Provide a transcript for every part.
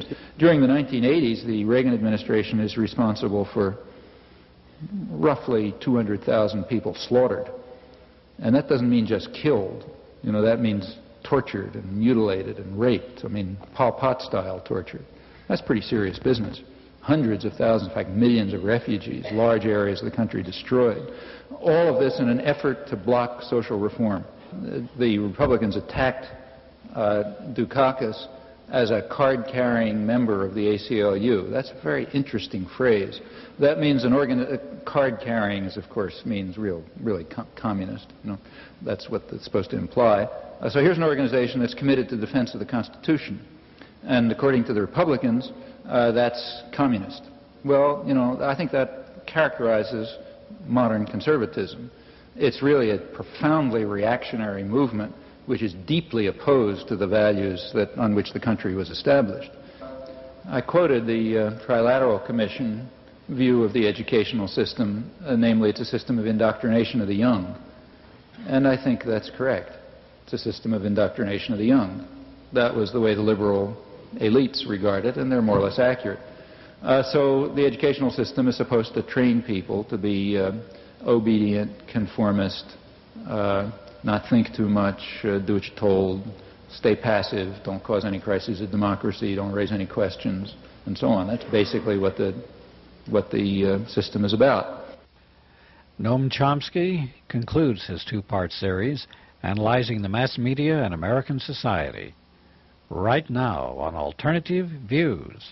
During the 1980s, the Reagan administration is responsible for roughly 200,000 people slaughtered. And that doesn't mean just killed. You know, that means tortured and mutilated and raped. I mean, Pol Pot-style torture. That's pretty serious business. Hundreds of thousands, in fact, millions of refugees, large areas of the country destroyed. All of this in an effort to block social reform. The Republicans attacked Dukakis as a card-carrying member of the ACLU. That's a very interesting phrase. That means card-carrying, of course, means really communist. You know, that's what it's supposed to imply. So here's an organization that's committed to defense of the Constitution, and according to the Republicans, that's communist. Well, you know, I think that characterizes modern conservatism. It's really a profoundly reactionary movement which is deeply opposed to the values on which the country was established. I quoted the Trilateral Commission view of the educational system, namely it's a system of indoctrination of the young. And I think that's correct. It's a system of indoctrination of the young. That was the way the liberal elites regard it, and they're more or less accurate. So the educational system is supposed to train people to be obedient, conformist, not think too much, do what you're told, stay passive, don't cause any crises of democracy, don't raise any questions, and so on. That's basically what the system is about. Noam Chomsky concludes his two-part series, Analyzing the Mass Media and American Society, right now on Alternative Views.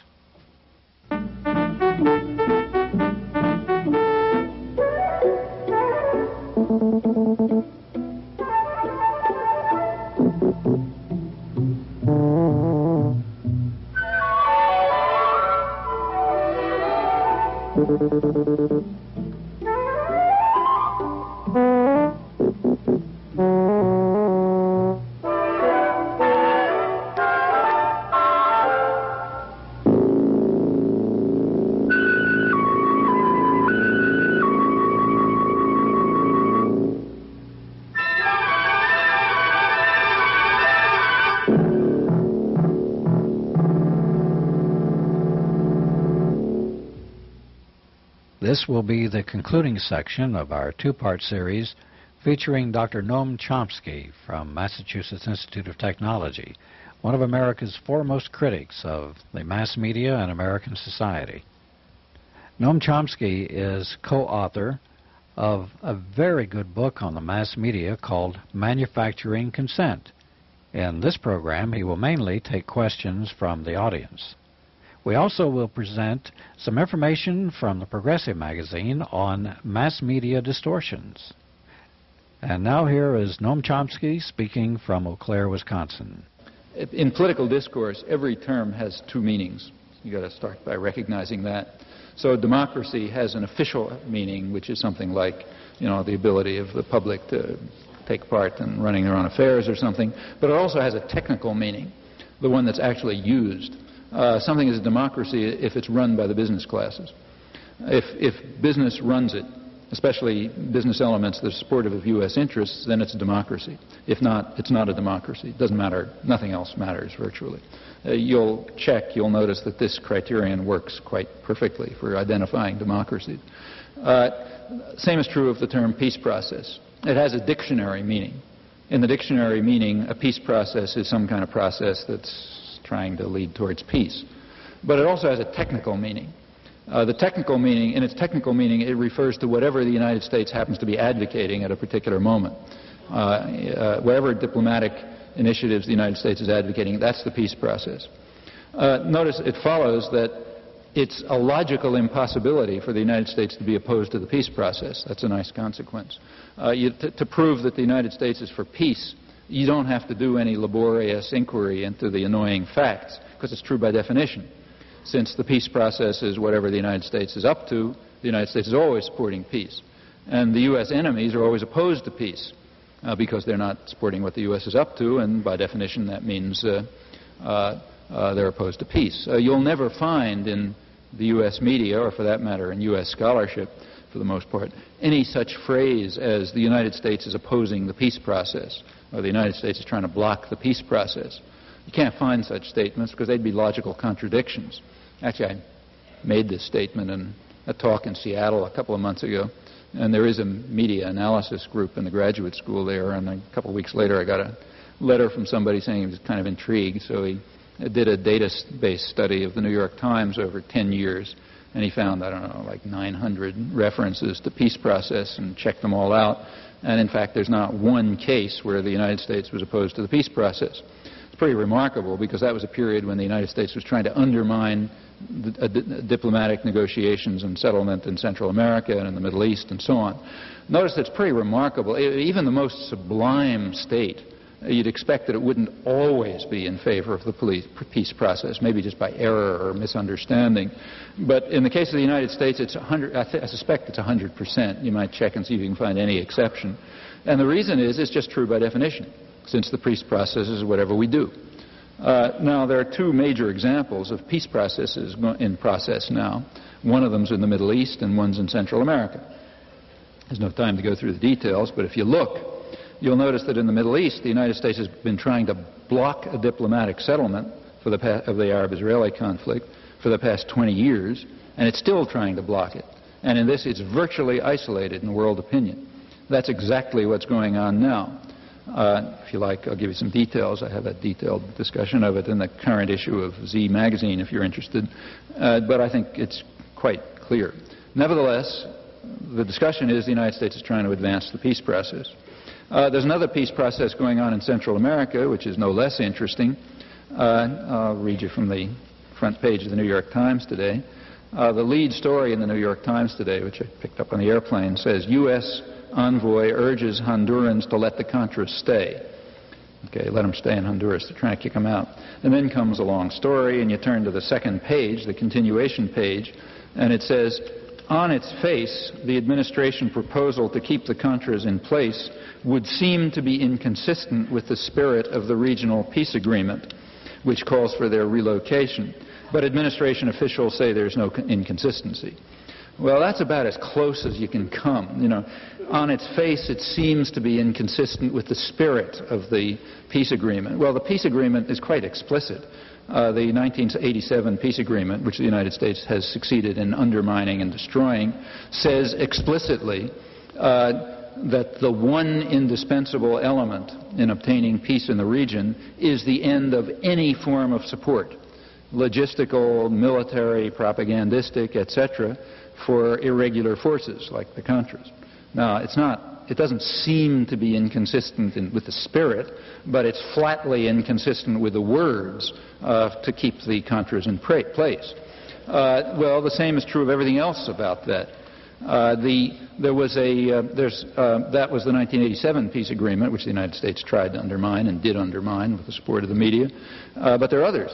This will be the concluding section of our two-part series featuring Dr. Noam Chomsky from Massachusetts Institute of Technology, one of America's foremost critics of the mass media and American society. Noam Chomsky is co-author of a very good book on the mass media called Manufacturing Consent. In this program, he will mainly take questions from the audience. We also will present some information from the Progressive magazine on mass media distortions. And now here is Noam Chomsky speaking from Eau Claire, Wisconsin. In political discourse, every term has two meanings. You've got to start by recognizing that. So democracy has an official meaning, which is something like, you know, the ability of the public to take part in running their own affairs or something. But it also has a technical meaning, the one that's actually used. Something is a democracy if it's run by the business classes. If business runs it, especially business elements that are supportive of U.S. interests, then it's a democracy. If not, it's not a democracy. It doesn't matter. Nothing else matters virtually. You'll notice that this criterion works quite perfectly for identifying democracies. Same is true of the term peace process. It has a dictionary meaning. In the dictionary meaning, a peace process is some kind of process that's trying to lead towards peace. But it also has a technical meaning. The technical meaning, in its technical meaning, it refers to whatever the United States happens to be advocating at a particular moment. Whatever diplomatic initiatives the United States is advocating, that's the peace process. Notice it follows that it's a logical impossibility for the United States to be opposed to the peace process. That's a nice consequence. To prove that the United States is for peace, you don't have to do any laborious inquiry into the annoying facts, because it's true by definition. Since the peace process is whatever the United States is up to, the United States is always supporting peace. And the U.S. enemies are always opposed to peace, because they're not supporting what the U.S. is up to, and by definition that means they're opposed to peace. You'll never find in the U.S. media, or for that matter in U.S. scholarship, for the most part, any such phrase as the United States is opposing the peace process, or the United States is trying to block the peace process. You can't find such statements because they'd be logical contradictions. Actually, I made this statement in a talk in Seattle a couple of months ago, and there is a media analysis group in the graduate school there, and a couple of weeks later I got a letter from somebody saying he was kind of intrigued, so he did a database study of the New York Times over 10 years, and he found, I don't know, like 900 references to peace process and checked them all out. And in fact, there's not one case where the United States was opposed to the peace process. It's pretty remarkable because that was a period when the United States was trying to undermine diplomatic negotiations and settlement in Central America and in the Middle East and so on. Notice it's pretty remarkable. Even the most sublime state, you'd expect that it wouldn't always be in favor of the peace process, maybe just by error or misunderstanding. But in the case of the United States, it's 100, I suspect it's 100%. You might check and see if you can find any exception. And the reason is it's just true by definition, since the peace process is whatever we do. Now, there are two major examples of peace processes in process now. One of them's in the Middle East and one's in Central America. There's no time to go through the details, but if you look, you'll notice that in the Middle East, the United States has been trying to block a diplomatic settlement of the Arab-Israeli conflict for the past 20 years, and it's still trying to block it. And in this, it's virtually isolated in world opinion. That's exactly what's going on now. If you like, I'll give you some details. I have a detailed discussion of it in the current issue of Z Magazine, if you're interested. But I think it's quite clear. Nevertheless, the discussion is the United States is trying to advance the peace process. There's another peace process going on in Central America, which is no less interesting. I'll read you from the front page of the New York Times today. The lead story in the New York Times today, which I picked up on the airplane, says, U.S. envoy urges Hondurans to let the Contras stay. Okay, let them stay in Honduras. They're trying to kick them out. And then comes a long story, and you turn to the second page, the continuation page, and it says, on its face, the administration proposal to keep the Contras in place would seem to be inconsistent with the spirit of the regional peace agreement, which calls for their relocation. But administration officials say there's no inconsistency. Well, that's about as close as you can come. You know, on its face, it seems to be inconsistent with the spirit of the peace agreement. Well, the peace agreement is quite explicit. The 1987 peace agreement, which the United States has succeeded in undermining and destroying, says explicitly that the one indispensable element in obtaining peace in the region is the end of any form of support, logistical, military, propagandistic, etc., for irregular forces like the Contras. Now, it doesn't seem to be inconsistent with the spirit, but it's flatly inconsistent with the words to keep the Contras in place. Well, the same is true of everything else about that. That was the 1987 peace agreement, which the United States tried to undermine and did undermine with the support of the media. But there are others.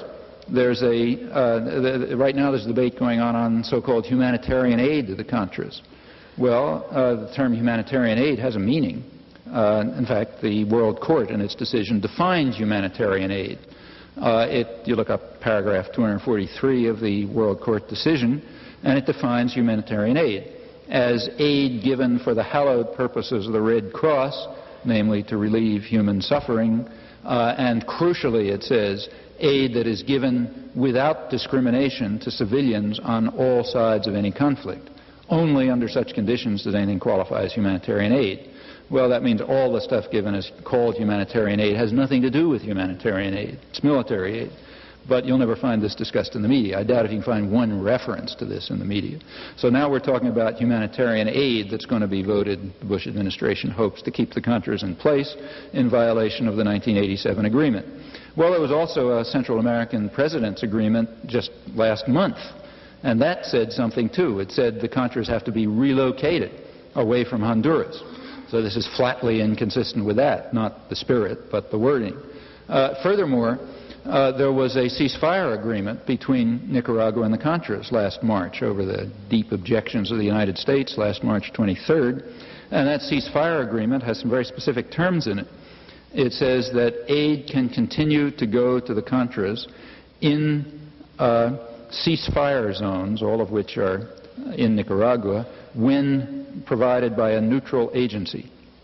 Right now there's a debate going on so-called humanitarian aid to the Contras. Well, the term humanitarian aid has a meaning. In fact, the World Court in its decision defined humanitarian aid. You look up paragraph 243 of the World Court decision, and it defines humanitarian aid as aid given for the hallowed purposes of the Red Cross, namely to relieve human suffering, and crucially it says aid that is given without discrimination to civilians on all sides of any conflict. Only under such conditions does anything qualify as humanitarian aid. Well, that means all the stuff given is called humanitarian aid has nothing to do with humanitarian aid. It's military aid. But you'll never find this discussed in the media. I doubt if you can find one reference to this in the media. So now we're talking about humanitarian aid that's going to be voted, the Bush administration hopes, to keep the Contras in place in violation of the 1987 agreement. Well, there was also a Central American President's agreement just last month, and that said something too. It said the Contras have to be relocated away from Honduras. So this is flatly inconsistent with that, not the spirit, but the wording. Furthermore, there was a ceasefire agreement between Nicaragua and the Contras last March over the deep objections of the United States last March 23rd. And that ceasefire agreement has some very specific terms in it. It says that aid can continue to go to the Contras in ceasefire zones, all of which are in Nicaragua, when provided by a neutral agency.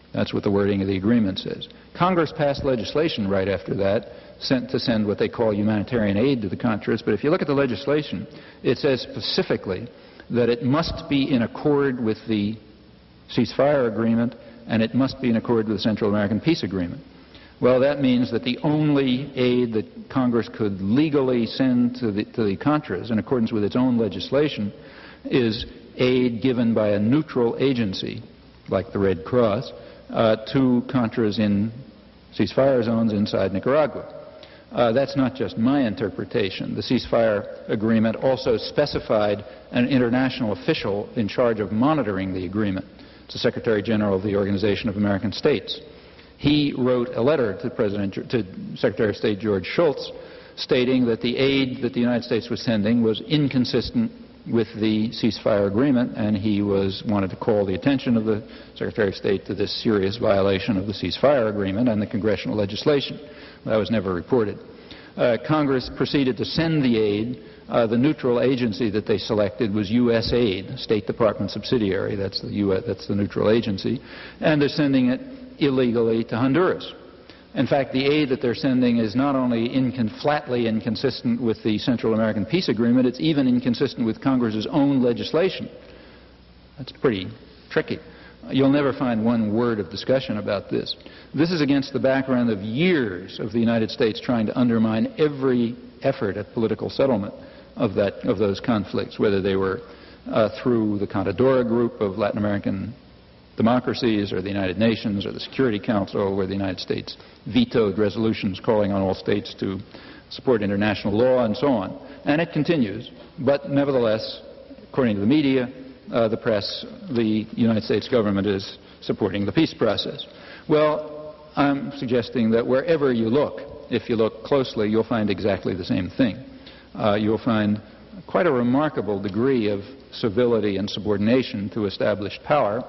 That's what the wording of the agreement says. Congress passed legislation right after that to send what they call humanitarian aid to the Contras, but if you look at the legislation, it says specifically that it must be in accord with the ceasefire agreement and it must be in accord with the Central American Peace Agreement. Well, that means that the only aid that Congress could legally send to the Contras in accordance with its own legislation is aid given by a neutral agency, like the Red Cross, to Contras in ceasefire zones inside Nicaragua. That's not just my interpretation. The ceasefire agreement also specified an international official in charge of monitoring the agreement. It's the Secretary General of the Organization of American States. He wrote a letter to Secretary of State George Shultz stating that the aid that the United States was sending was inconsistent with the ceasefire agreement, and he wanted to call the attention of the Secretary of State to this serious violation of the ceasefire agreement and the congressional legislation. That was never reported. Congress proceeded to send the aid. The neutral agency that they selected was USAID, State Department subsidiary. That's the neutral agency, and they're sending it illegally to Honduras. In fact, the aid that they're sending is not only flatly inconsistent with the Central American Peace Agreement, it's even inconsistent with Congress's own legislation. That's pretty tricky. You'll never find one word of discussion about this. This is against the background of years of the United States trying to undermine every effort at political settlement of those conflicts, whether they were through the Contadora group of Latin American democracies or the United Nations or the Security Council, where the United States vetoed resolutions calling on all states to support international law and so on. And it continues. But nevertheless, according to the media, the press, the United States government is supporting the peace process. Well, I'm suggesting that wherever you look, if you look closely, you'll find exactly the same thing. You'll find quite a remarkable degree of civility and subordination to established power,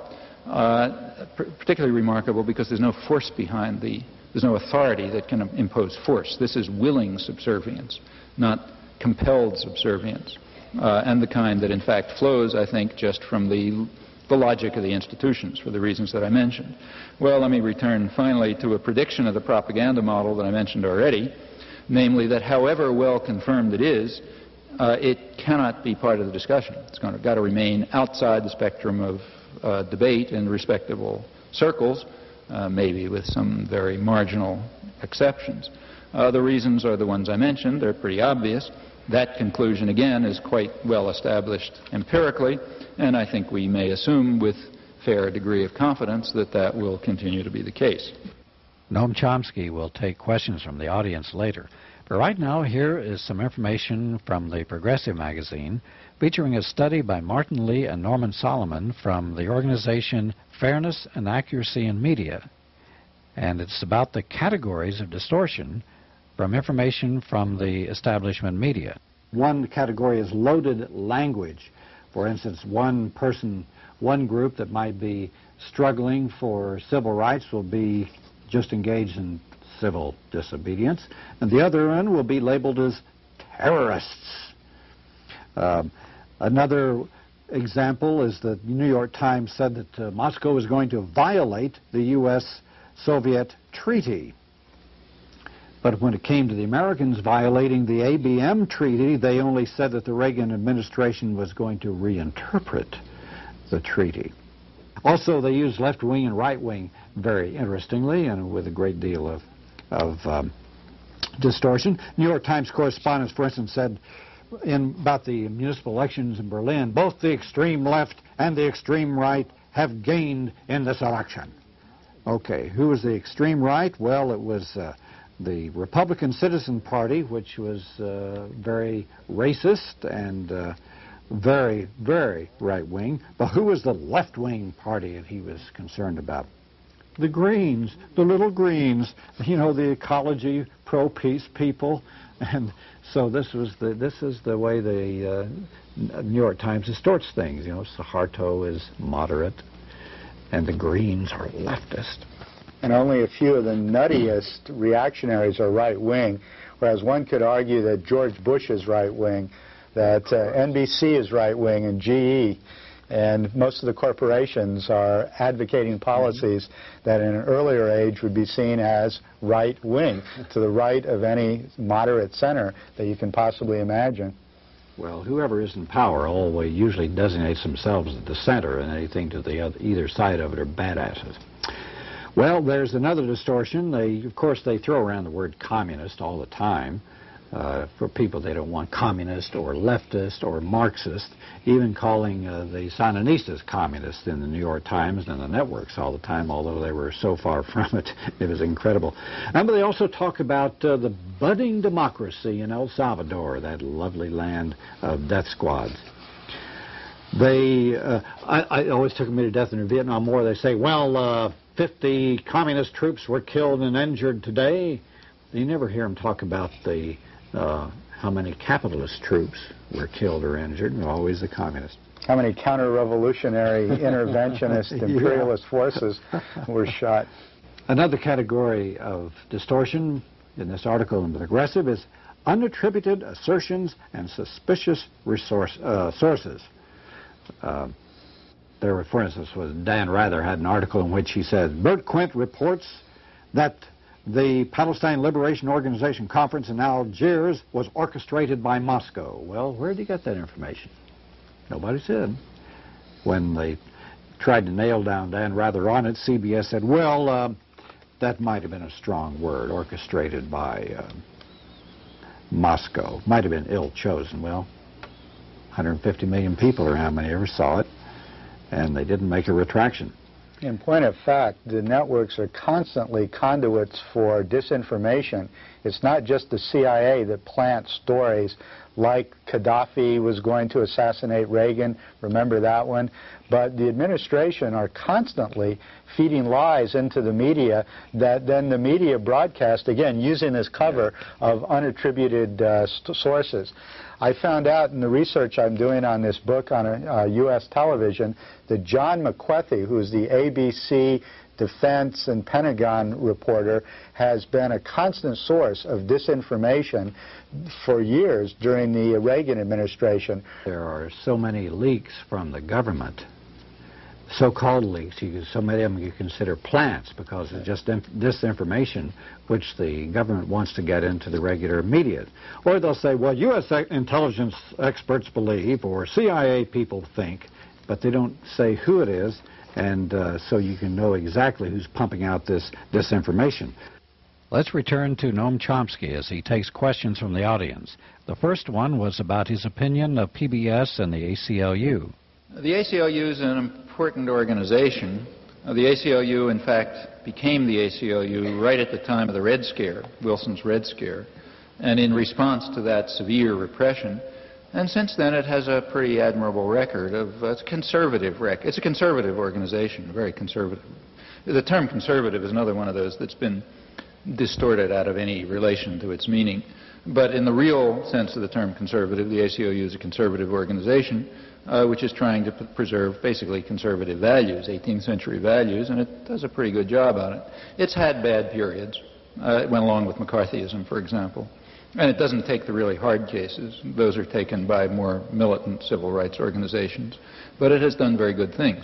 particularly remarkable because there's no force behind there's no authority that can impose force. This is willing subservience, not compelled subservience, and the kind that in fact flows, I think, just from the logic of the institutions for the reasons that I mentioned. Well, let me return finally to a prediction of the propaganda model that I mentioned already, namely that however well confirmed it is, it cannot be part of the discussion. It's got to remain outside the spectrum of debate in respectable circles, maybe with some very marginal exceptions. The reasons are the ones I mentioned. They're pretty obvious. That conclusion, again, is quite well established empirically, and I think we may assume with fair degree of confidence that that will continue to be the case. Noam Chomsky will take questions from the audience later. But right now, here is some information from the Progressive magazine featuring a study by Martin Lee and Norman Solomon from the organization Fairness and Accuracy in Media. And it's about the categories of distortion from information from the establishment media. One category is loaded language. For instance, one person, one group that might be struggling for civil rights will be just engaged in civil disobedience, and the other one will be labeled as terrorists. Another example is that the New York Times said that Moscow is going to violate the U.S.-Soviet treaty. But when it came to the Americans violating the ABM treaty, they only said that the Reagan administration was going to reinterpret the treaty. Also, they used left wing and right wing very interestingly and with a great deal of distortion. New York Times correspondents, for instance, said about the municipal elections in Berlin, both the extreme left and the extreme right have gained in this election. Okay, who was the extreme right? Well, it was the Republican Citizen Party, which was very racist and very, very right-wing. But who was the left-wing party that he was concerned about? The Greens, the little Greens, you know, the ecology, pro-peace people. And so this is the way the New York Times distorts things. You know, Suharto is moderate, and the Greens are leftist. And only a few of the nuttiest reactionaries are right-wing, whereas one could argue that George Bush is right-wing, that NBC is right-wing, and GE And most of the corporations are advocating policies that in an earlier age would be seen as right-wing, to the right of any moderate center that you can possibly imagine. Well, whoever is in power always usually designates themselves at the center, and anything to the either side of it are badasses. Well, there's another distortion. Of course, they throw around the word communist all the time. For people they don't want communist or leftist or Marxist, even calling the Sandinistas communist in the New York Times and the networks all the time, although they were so far from it. It was incredible. And they also talk about the budding democracy in El Salvador, that lovely land of death squads. I always took me to death in the Vietnam War. They say, well, 50 communist troops were killed and injured today. You never hear them talk about how many capitalist troops were killed or injured, and always the communists. How many counter-revolutionary, interventionist, imperialist forces were shot. Another category of distortion in this article in The Progressive is unattributed assertions and suspicious sources. There were, for instance, Dan Rather had an article in which he said, Bert Quint reports that the Palestine Liberation Organization conference in Algiers was orchestrated by Moscow. Well, where did he get that information? Nobody said. When they tried to nail down Dan Rather on it, CBS said, well, that might have been a strong word, orchestrated by Moscow. Might have been ill-chosen. Well, 150 million people or how many ever saw it, and they didn't make a retraction. In point of fact, the networks are constantly conduits for disinformation. It's not just the CIA that plants stories like Gaddafi was going to assassinate Reagan, remember that one? But the administration are constantly feeding lies into the media that then the media broadcast, again, using this cover of unattributed sources. I found out in the research I'm doing on this book on U.S. television that John McWethy, who's the ABC Defense and Pentagon reporter, has been a constant source of disinformation for years during the Reagan administration. There are so many leaks from the government, so-called leaks, so many of them you consider plants because it's just disinformation which the government wants to get into the regular media. Or they'll say, well, U.S. intelligence experts believe, or CIA people think, but they don't say who it is, and so you can know exactly who's pumping out this disinformation. Let's return to Noam Chomsky as he takes questions from the audience. The first one was about his opinion of PBS and the ACLU. The ACLU is an important organization. The ACLU, in fact, became the ACLU right at the time of the Red Scare, Wilson's Red Scare, and in response to that severe repression. And since then, it has a pretty admirable record of it's a conservative organization, very conservative. The term conservative is another one of those that's been distorted out of any relation to its meaning. But in the real sense of the term conservative, the ACLU is a conservative organization which is trying to preserve basically conservative values, 18th century values, and it does a pretty good job on it. It's had bad periods. It went along with McCarthyism, for example. And it doesn't take the really hard cases. Those are taken by more militant civil rights organizations. But it has done very good things.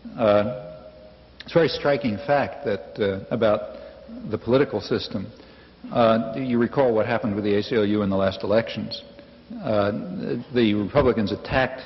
It's a very striking fact that about the political system. You recall what happened with the ACLU in the last elections. The Republicans attacked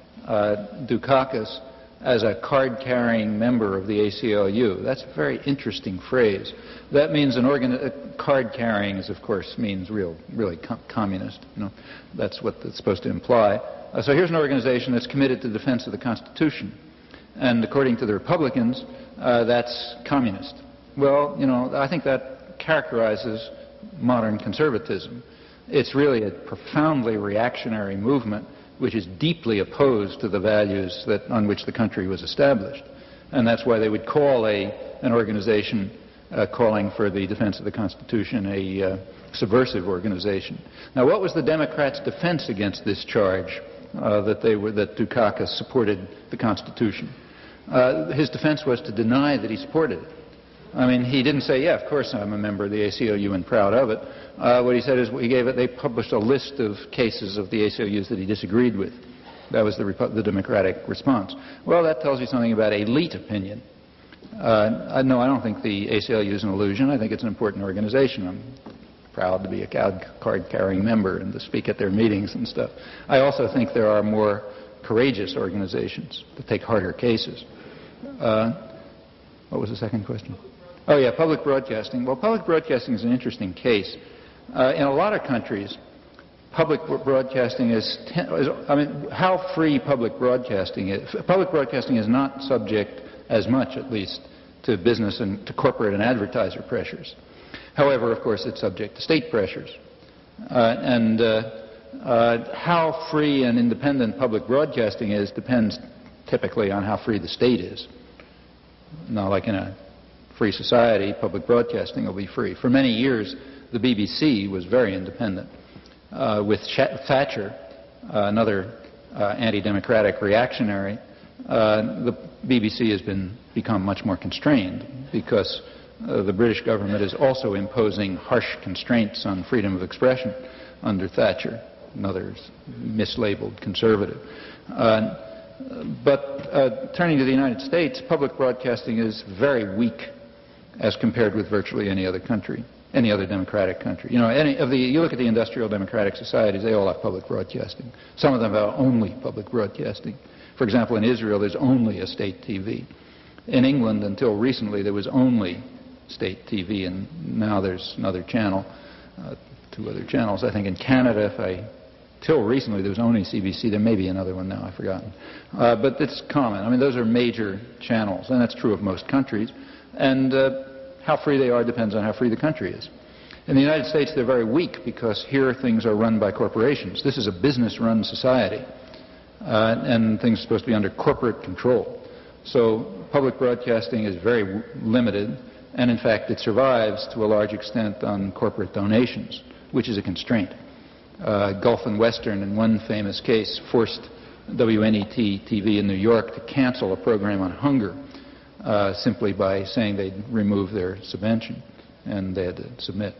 Dukakis as a card-carrying member of the ACLU. That's a very interesting phrase. That means card-carrying, of course, means really communist. You know, that's what it's supposed to imply. So here's an organization that's committed to defense of the Constitution, and according to the Republicans, that's communist. Well, you know, I think that characterizes modern conservatism. It's really a profoundly reactionary movement which is deeply opposed to the values on which the country was established. And that's why they would call an organization calling for the defense of the Constitution a subversive organization. Now, what was the Democrats' defense against this charge that Dukakis supported the Constitution? His defense was to deny that he supported it. I mean, he didn't say, yeah, of course I'm a member of the ACLU and proud of it. What he said is they published a list of cases of the ACLUs that he disagreed with. That was the Democratic response. Well, that tells you something about elite opinion. No, I don't think the ACLU is an illusion. I think it's an important organization. I'm proud to be a card-carrying member and to speak at their meetings and stuff. I also think there are more courageous organizations that take harder cases. What was the second question? Oh, yeah, public broadcasting. Well, public broadcasting is an interesting case. In a lot of countries, public broadcasting how free public broadcasting is. Public broadcasting is not subject as much, at least, to business and to corporate and advertiser pressures. However, of course, it's subject to state pressures. How free and independent public broadcasting is depends typically on how free the state is. Now, like in a free society, public broadcasting will be free. For many years, the BBC was very independent. With Thatcher, another anti-democratic reactionary, the BBC has become much more constrained because the British government is also imposing harsh constraints on freedom of expression under Thatcher, another mislabeled conservative. But turning to the United States, public broadcasting is very weak as compared with virtually any other country, any other democratic country. You know, you look at the industrial democratic societies, they all have public broadcasting. Some of them have only public broadcasting. For example, in Israel, there's only a state TV. In England, until recently, there was only state TV, and now there's another channel, two other channels. I think in Canada, till recently, there was only CBC. There may be another one now, I've forgotten. But it's common. I mean, those are major channels, and that's true of most countries. And how free they are depends on how free the country is. In the United States, they're very weak because here things are run by corporations. This is a business-run society, and things are supposed to be under corporate control. So public broadcasting is very limited, and in fact, it survives to a large extent on corporate donations, which is a constraint. Gulf and Western, in one famous case, forced WNET-TV in New York to cancel a program on hunger simply by saying they'd remove their subvention, and they had to submit.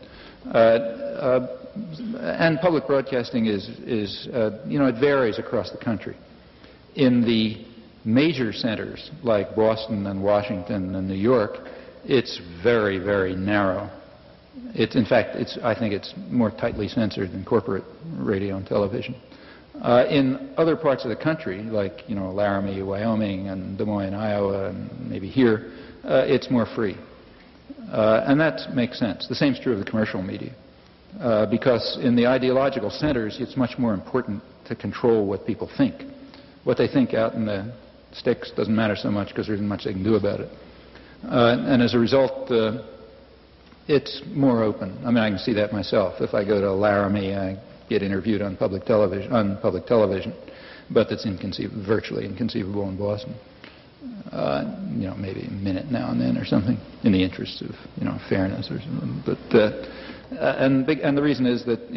And public broadcasting is it varies across the country. In the major centers like Boston and Washington and New York, it's very, very narrow. In fact, I think it's more tightly censored than corporate radio and television. In other parts of the country, like Laramie, Wyoming, and Des Moines, Iowa, and maybe here, it's more free. And that makes sense. The same is true of the commercial media. Because in the ideological centers, it's much more important to control what people think. What they think out in the sticks doesn't matter so much because there isn't much they can do about it. And as a result, it's more open. I mean, I can see that myself. If I go to Laramie, I get interviewed on public television, but it's virtually inconceivable in Boston. Maybe a minute now and then or something, in the interest of fairness or something. But and the reason is that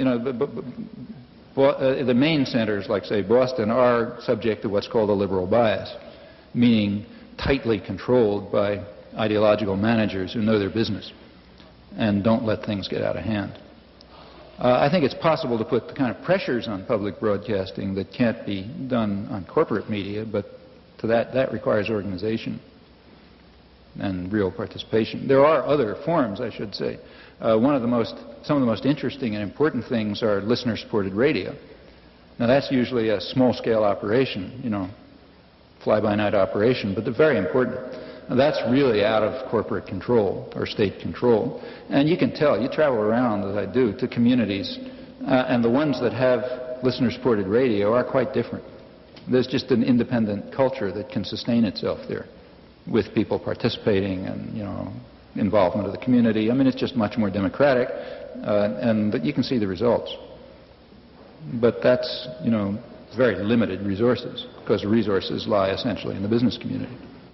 the main centers, like say Boston, are subject to what's called a liberal bias, meaning tightly controlled by ideological managers who know their business and don't let things get out of hand. I think it's possible to put the kind of pressures on public broadcasting that can't be done on corporate media, but to that requires organization and real participation. There are other forms, I should say. Some of the most interesting and important things are listener-supported radio. Now, that's usually a small-scale operation, fly-by-night operation, but they're very important. Now, that's really out of corporate control or state control. And you can tell, you travel around, as I do, to communities, and the ones that have listener-supported radio are quite different. There's just an independent culture that can sustain itself there with people participating and, involvement of the community. I mean, it's just much more democratic, but you can see the results. But that's, very limited resources, because the resources lie essentially in the business community.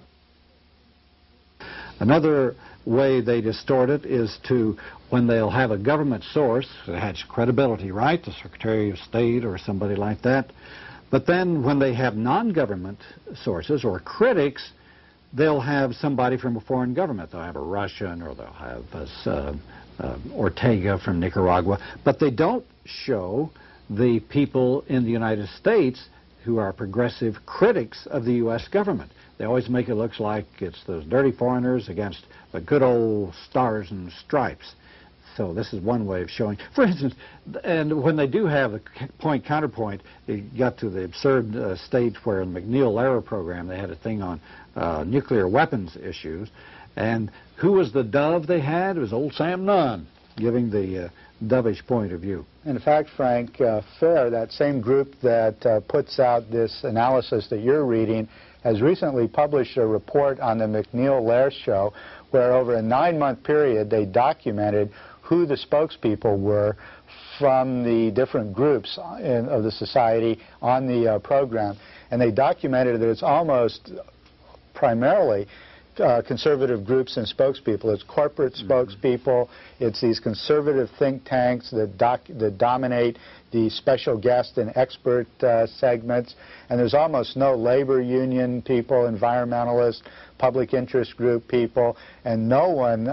Another way they distort it is when they'll have a government source that has credibility, right? The Secretary of State or somebody like that. But then when they have non-government sources or critics, they'll have somebody from a foreign government. They'll have a Russian, or they'll have Ortega from Nicaragua. But they don't show the people in the United States who are progressive critics of the U.S. government. They always make it look like it's those dirty foreigners against the good old stars and stripes. So this is one way of showing. For instance, and when they do have the point-counterpoint, it got to the absurd state where in the McNeil-Lehrer program they had a thing on nuclear weapons issues. And who was the dove they had? It was old Sam Nunn, giving the dovish point of view. In fact, Frank, FAIR, that same group that puts out this analysis that you're reading, has recently published a report on the McNeil-Lehrer show where over a 9-month period they documented who the spokespeople were from the different groups of the society on the program. And they documented that it's almost primarily conservative groups and spokespeople. It's corporate spokespeople. It's these conservative think tanks that dominate the special guest and expert segments. And there's almost no labor union people, environmentalists, public interest group people, and no one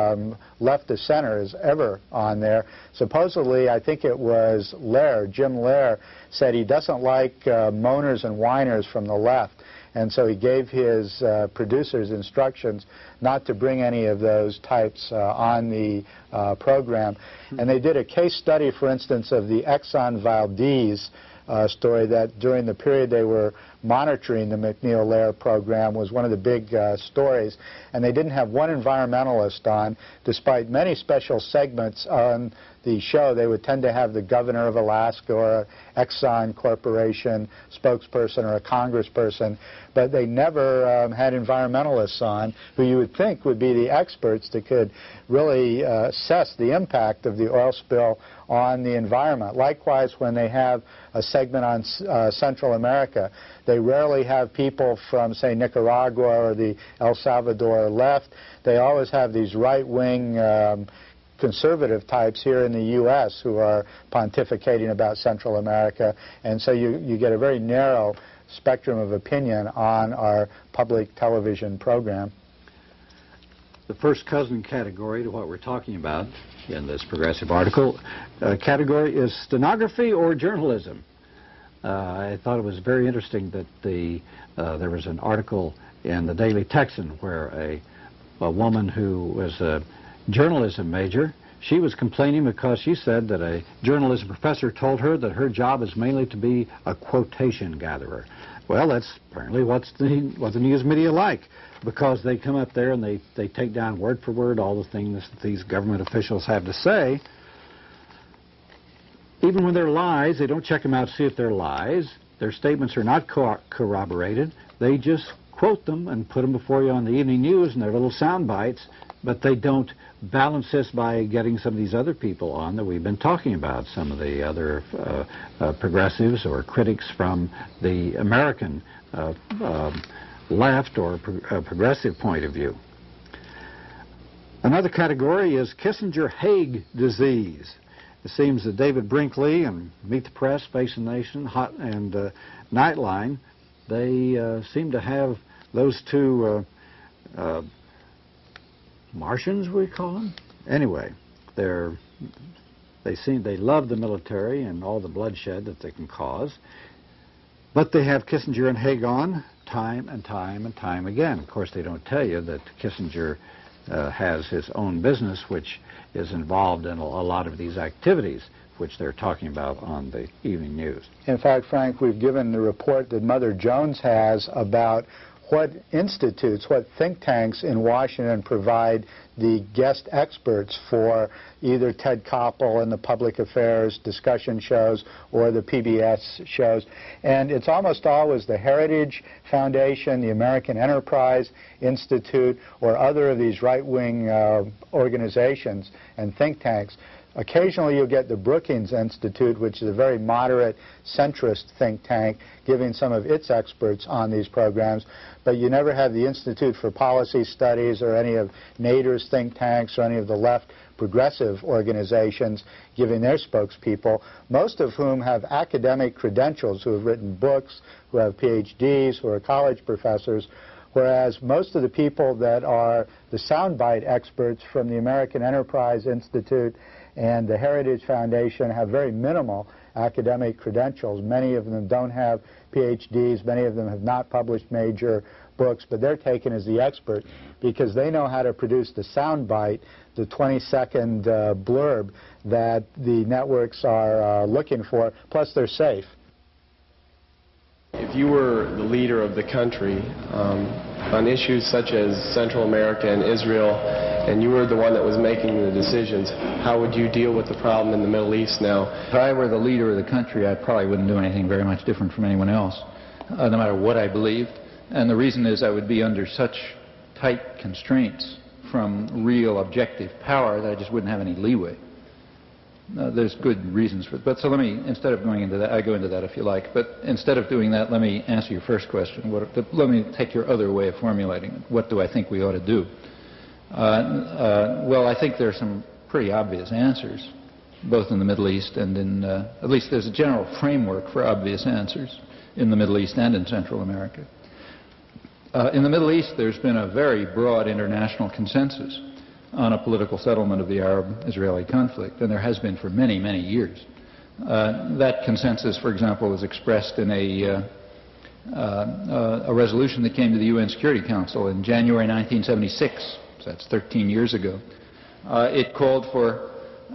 left of center is ever on there. Supposedly, I think it was Lehrer, Jim Lehrer, said he doesn't like moaners and whiners from the left. And so he gave his producers instructions not to bring any of those types on the program. And they did a case study, for instance, of the Exxon Valdez story that during the period they were monitoring the McNeil-Lehrer program was one of the big stories. And they didn't have one environmentalist on, despite many special segments on the show. They would tend to have the governor of Alaska or an Exxon Corporation spokesperson or a congressperson, but they never had environmentalists on who you would think would be the experts that could really assess the impact of the oil spill on the environment. Likewise, when they have a segment on Central America, they rarely have people from, say, Nicaragua or the El Salvador left. They always have these right-wing conservative types here in the U.S. who are pontificating about Central America, and so you get a very narrow spectrum of opinion on our public television program. The first cousin category to what we're talking about in this progressive article category is stenography or journalism. I thought it was very interesting that there was an article in the Daily Texan where a woman who was a journalism major, she was complaining because she said that a journalism professor told her that her job is mainly to be a quotation gatherer. Well, that's apparently what the news media like, because they come up there and they take down word for word all the things that these government officials have to say. Even when they're lies, they don't check them out to see if they're lies. Their statements are not corroborated. They just quote them and put them before you on the evening news in their little sound bites, but they don't balance this by getting some of these other people on that we've been talking about, some of the other progressives or critics from the American left or progressive point of view. Another category is Kissinger-Haig disease. It seems that David Brinkley and Meet the Press, Face the Nation, Hot and Nightline, they seem to have those two Martians, we call them. Anyway, they love the military and all the bloodshed that they can cause, but they have Kissinger and Haig on time and time and time again. Of course, they don't tell you that Kissinger has his own business, which is involved in a lot of these activities, which they're talking about on the evening news. In fact, Frank, we've given the report that Mother Jones has about what institutes, what think tanks in Washington provide the guest experts for either Ted Koppel and the public affairs discussion shows or the PBS shows. And it's almost always the Heritage Foundation, the American Enterprise Institute, or other of these right-wing organizations and think tanks. Occasionally you'll get the Brookings Institute, which is a very moderate, centrist think tank, giving some of its experts on these programs, but you never have the Institute for Policy Studies or any of Nader's think tanks or any of the left progressive organizations giving their spokespeople, most of whom have academic credentials, who have written books, who have PhDs, who are college professors, whereas most of the people that are the soundbite experts from the American Enterprise Institute and the Heritage Foundation have very minimal academic credentials. Many of them don't have PhDs, many of them have not published major books, but they're taken as the expert because they know how to produce the soundbite, the 20-second blurb that the networks are looking for, plus they're safe. If you were the leader of the country on issues such as Central America and Israel, and you were the one that was making the decisions, how would you deal with the problem in the Middle East now? If I were the leader of the country, I probably wouldn't do anything very much different from anyone else, no matter what I believed. And the reason is I would be under such tight constraints from real objective power that I just wouldn't have any leeway. There's good reasons for it. But so let me, instead of going into that, I go into that if you like, but instead of doing that, let me answer your first question. Let me take your other way of formulating it. What do I think we ought to do? Well, I think there are some pretty obvious answers, both in the Middle East and in, at least there's a general framework for obvious answers in the Middle East and in Central America. In the Middle East, there's been a very broad international consensus on a political settlement of the Arab-Israeli conflict, and there has been for many, many years. That consensus, for example, was expressed in a resolution that came to the UN Security Council in January 1976, so that's 13 years ago. It called for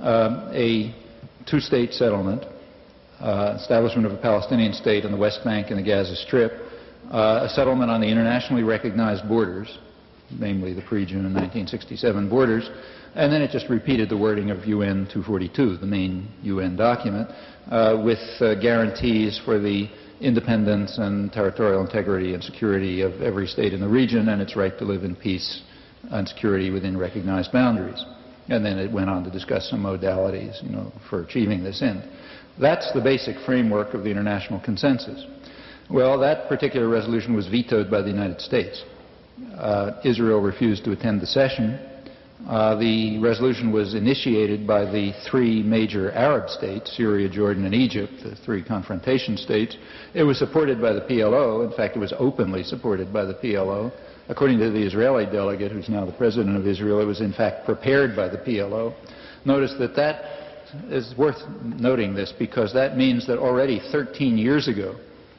a two-state settlement, establishment of a Palestinian state on the West Bank and the Gaza Strip, a settlement on the internationally recognized borders, namely the pre-June 1967 borders, and then it just repeated the wording of UN 242, the main UN document, with guarantees for the independence and territorial integrity and security of every state in the region and its right to live in peace and security within recognized boundaries. And then it went on to discuss some modalities, for achieving this end. That's the basic framework of the international consensus. Well, that particular resolution was vetoed by the United States. Israel refused to attend the session. The resolution was initiated by the three major Arab states, Syria, Jordan, and Egypt, the three confrontation states. It was supported by the PLO. In fact, it was openly supported by the PLO. According to the Israeli delegate, who's now the president of Israel, it was in fact prepared by the PLO. Notice that is worth noting this because that means that already 13 years ago,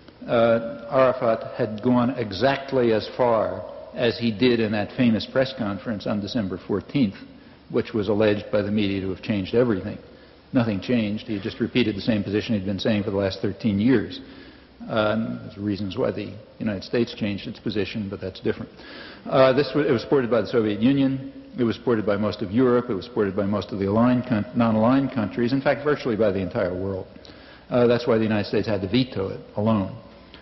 Arafat had gone exactly as far as he did in that famous press conference on December 14th, which was alleged by the media to have changed everything. Nothing changed. He just repeated the same position he'd been saying for the last 13 years. There's reasons why the United States changed its position, but that's different. It was supported by the Soviet Union. It was supported by most of Europe. It was supported by most of the non-aligned countries, in fact, virtually by the entire world. That's why the United States had to veto it alone.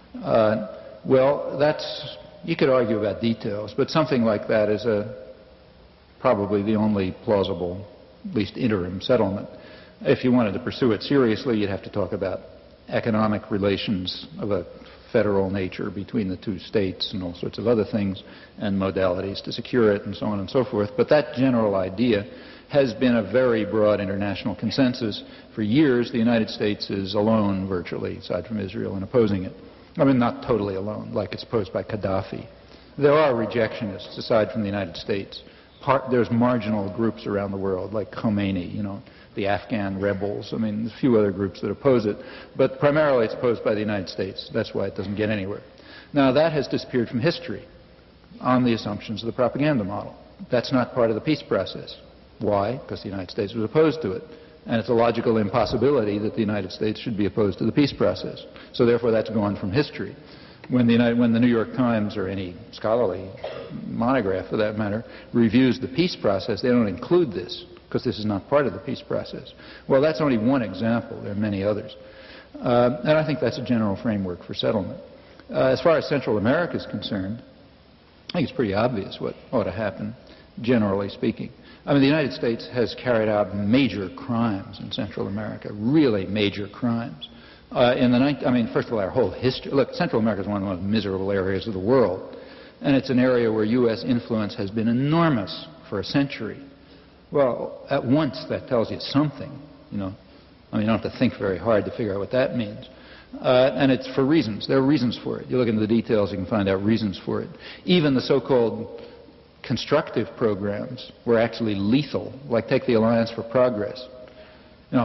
Well, you could argue about details, but something like that is probably the only plausible, at least interim settlement. If you wanted to pursue it seriously, you'd have to talk about economic relations of a federal nature between the two states and all sorts of other things, and modalities to secure it and so on and so forth. But that general idea has been a very broad international consensus. For years, the United States is alone, virtually, aside from Israel, in opposing it. I mean, not totally alone, like it's posed by Gaddafi. There are rejectionists, aside from the United States. There's marginal groups around the world, like Khomeini, the Afghan rebels. I mean, there's a few other groups that oppose it. But primarily it's opposed by the United States. That's why it doesn't get anywhere. Now, that has disappeared from history on the assumptions of the propaganda model. That's not part of the peace process. Why? Because the United States was opposed to it. And it's a logical impossibility that the United States should be opposed to the peace process. So therefore, that's gone from history. When the New York Times, or any scholarly monograph for that matter, reviews the peace process, they don't include this, because this is not part of the peace process. Well, that's only one example. There are many others. And I think that's a general framework for settlement. As far as Central America is concerned, I think it's pretty obvious what ought to happen, generally speaking. I mean, the United States has carried out major crimes in Central America, really major crimes. First of all, our whole history. Look, Central America is one of the most miserable areas of the world, and it's an area where U.S. influence has been enormous for a century. Well, at once that tells you something, I mean, you don't have to think very hard to figure out what that means. And it's for reasons. There are reasons for it. You look into the details, you can find out reasons for it. Even the so-called constructive programs were actually lethal, like take the Alliance for Progress. You know,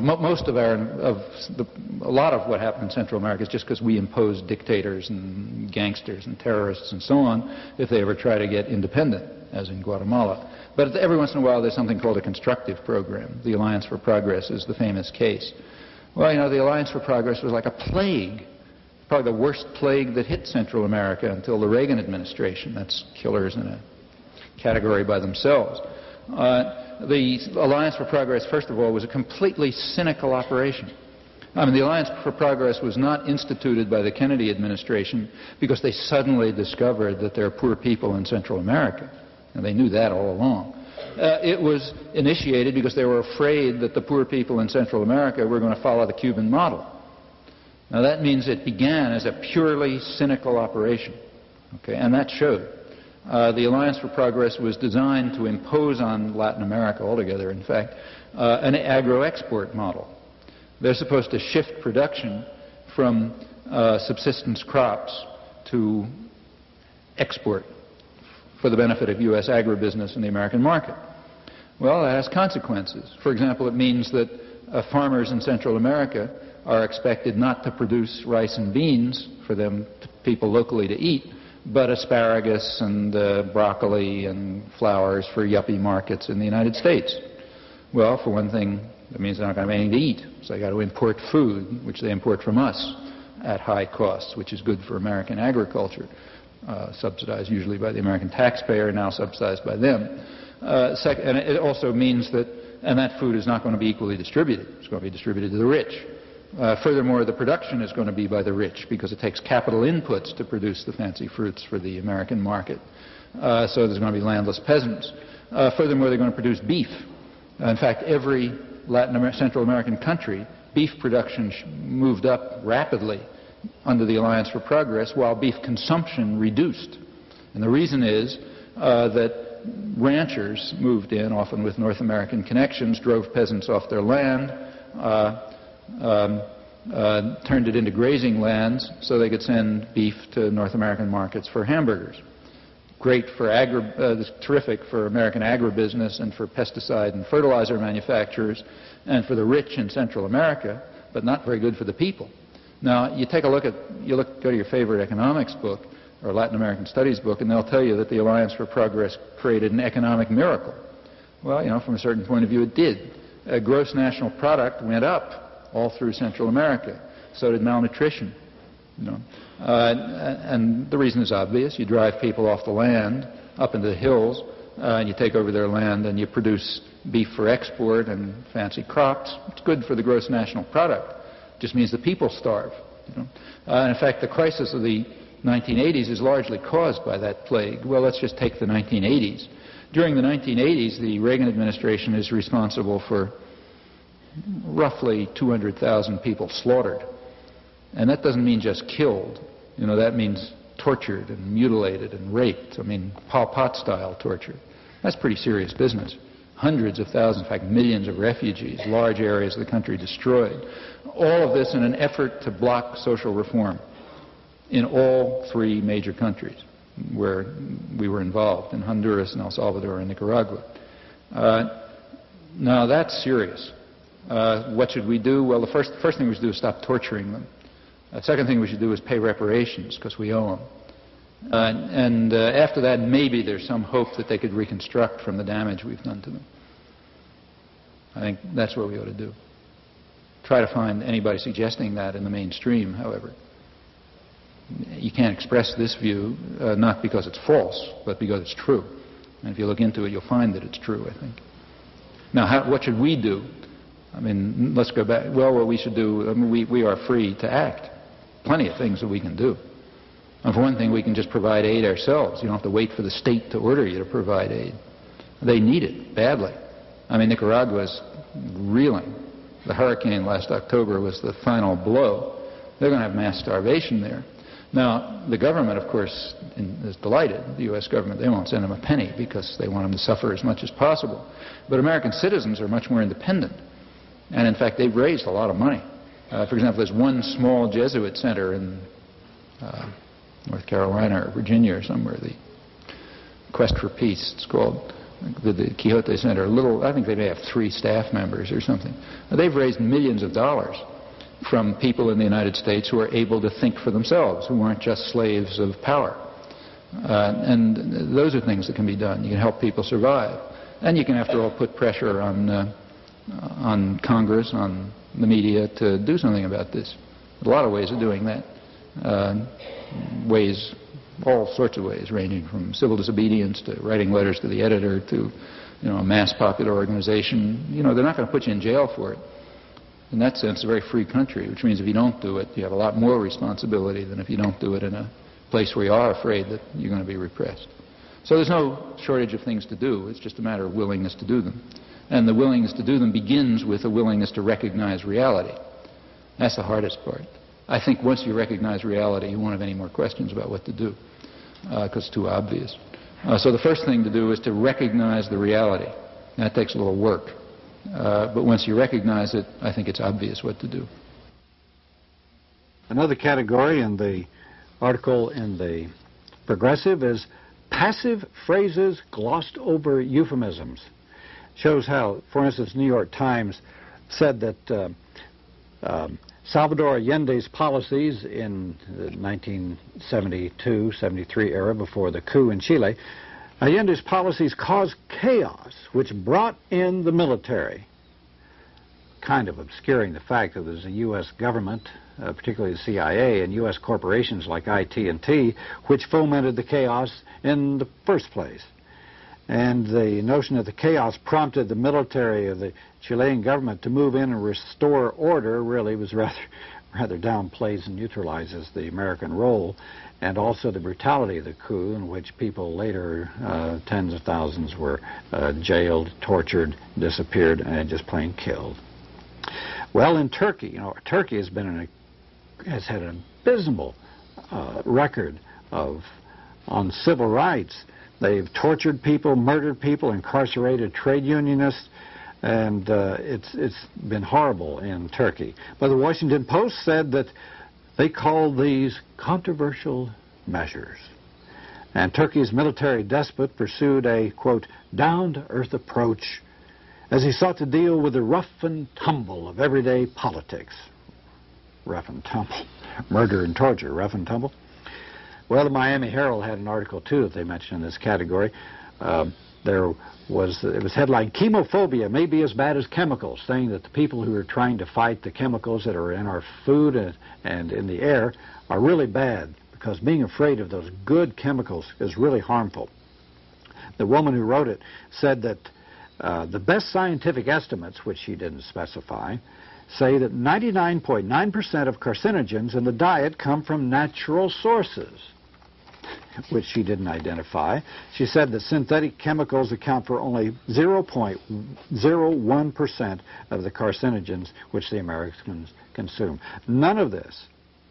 a lot of what happened in Central America is just because we imposed dictators and gangsters and terrorists and so on if they ever try to get independent, as in Guatemala. But every once in a while there's something called a constructive program. The Alliance for Progress is the famous case. Well, you know, the Alliance for Progress was like a plague, probably the worst plague that hit Central America until the Reagan administration. That's killers in a category by themselves. The Alliance for Progress, first of all, was a completely cynical operation. I mean, the Alliance for Progress was not instituted by the Kennedy administration because they suddenly discovered that there are poor people in Central America. And they knew that all along. It was initiated because they were afraid that the poor people in Central America were going to follow the Cuban model. Now, that means it began as a purely cynical operation. Okay, and that showed. The Alliance for Progress was designed to impose on Latin America altogether, in fact, an agro-export model. They're supposed to shift production from subsistence crops to export for the benefit of U.S. agribusiness in the American market. Well, that has consequences. For example, it means that farmers in Central America are expected not to produce rice and beans for them, people locally to eat, but asparagus and broccoli and flowers for yuppie markets in the United States. Well, for one thing, that means they're not going to have anything to eat, so they got to import food, which they import from us at high costs, which is good for American agriculture, subsidized usually by the American taxpayer, now subsidized by them. And it also means that, and that food is not going to be equally distributed. It's going to be distributed to the rich. Furthermore, the production is going to be by the rich because it takes capital inputs to produce the fancy fruits for the American market. So there's going to be landless peasants. Furthermore, they're going to produce beef. In fact, every Central American country, beef production moved up rapidly under the Alliance for Progress, while beef consumption reduced. And the reason is that ranchers moved in, often with North American connections, drove peasants off their land, turned it into grazing lands so they could send beef to North American markets for hamburgers. Great for terrific for American agribusiness and for pesticide and fertilizer manufacturers and for the rich in Central America, but not very good for the people. Now, you take a look at, go to your favorite economics book or Latin American studies book, and they'll tell you that the Alliance for Progress created an economic miracle. Well, you know, from a certain point of view, it did. Gross national product went up all through Central America. So did malnutrition. You know. And the reason is obvious. You drive people off the land up into the hills, and you take over their land, and you produce beef for export and fancy crops. It's good for the gross national product. It just means the people starve. You know. In fact, the crisis of the 1980s is largely caused by that plague. Well, let's just take the 1980s. During the 1980s, the Reagan administration is responsible for roughly 200,000 people slaughtered. And that doesn't mean just killed. You know, that means tortured and mutilated and raped. I mean, Pol Pot-style torture. That's pretty serious business. Hundreds of thousands, in fact, millions of refugees, large areas of the country destroyed. All of this in an effort to block social reform in all three major countries where we were involved, in Honduras and El Salvador and Nicaragua. Now, that's serious. What should we do? Well, the first thing we should do is stop torturing them. The second thing we should do is pay reparations, because we owe them. After that, maybe there's some hope that they could reconstruct from the damage we've done to them. I think that's what we ought to do. Try to find anybody suggesting that in the mainstream, however. You can't express this view, not because it's false, but because it's true. And if you look into it, you'll find that it's true, I think. Now, what should we do? I mean, let's go back. Well, what we should do, I mean, we are free to act. Plenty of things that we can do. And for one thing, we can just provide aid ourselves. You don't have to wait for the state to order you to provide aid. They need it badly. I mean, Nicaragua is reeling. The hurricane last October was the final blow. They're going to have mass starvation there. Now, the government, of course, is delighted. The U.S. government, they won't send them a penny because they want them to suffer as much as possible. But American citizens are much more independent. And, in fact, they've raised a lot of money. For example, there's one small Jesuit center in North Carolina or Virginia or somewhere, the Quest for Peace, it's called, the Quixote Center. I think they may have 3 staff members or something. They've raised millions of dollars from people in the United States who are able to think for themselves, who aren't just slaves of power. And those are things that can be done. You can help people survive. And you can, after all, put pressure on Congress, on the media to do something about this. A lot of ways of doing that. All sorts of ways, ranging from civil disobedience to writing letters to the editor to, a mass popular organization. They're not going to put you in jail for it. In that sense, it's a very free country, which means if you don't do it, you have a lot more responsibility than if you don't do it in a place where you are afraid that you're going to be repressed. So there's no shortage of things to do. It's just a matter of willingness to do them. And the willingness to do them begins with a willingness to recognize reality. That's the hardest part. I think once you recognize reality, you won't have any more questions about what to do, because it's too obvious. So the first thing to do is to recognize the reality. That takes a little work. But once you recognize it, I think it's obvious what to do. Another category in the article in the Progressive is passive phrases glossed over euphemisms. Shows how, for instance, New York Times said that Salvador Allende's policies in the 1972-73 era, before the coup in Chile, Allende's policies caused chaos, which brought in the military, kind of obscuring the fact that there's a U.S. government, particularly the CIA, and U.S. corporations like IT&T, which fomented the chaos in the first place. And the notion that the chaos prompted the military of the Chilean government to move in and restore order really was rather downplays and neutralizes the American role, and also the brutality of the coup, in which people later, tens of thousands, were jailed, tortured, disappeared, and just plain killed. Well, in Turkey, Turkey has had an abysmal record on civil rights. They've tortured people, murdered people, incarcerated trade unionists, and it's been horrible in Turkey. But the Washington Post said that they called these controversial measures. And Turkey's military despot pursued a, quote, down-to-earth approach as he sought to deal with the rough and tumble of everyday politics. Rough and tumble. Murder and torture, rough and tumble. Well, the Miami Herald had an article, too, that they mentioned in this category. It was headlined, Chemophobia may be as bad as chemicals, saying that the people who are trying to fight the chemicals that are in our food and in the air are really bad, because being afraid of those good chemicals is really harmful. The woman who wrote it said that the best scientific estimates, which she didn't specify, say that 99.9% of carcinogens in the diet come from natural sources, which she didn't identify. She said that synthetic chemicals account for only 0.01% of the carcinogens which the Americans consume. None of this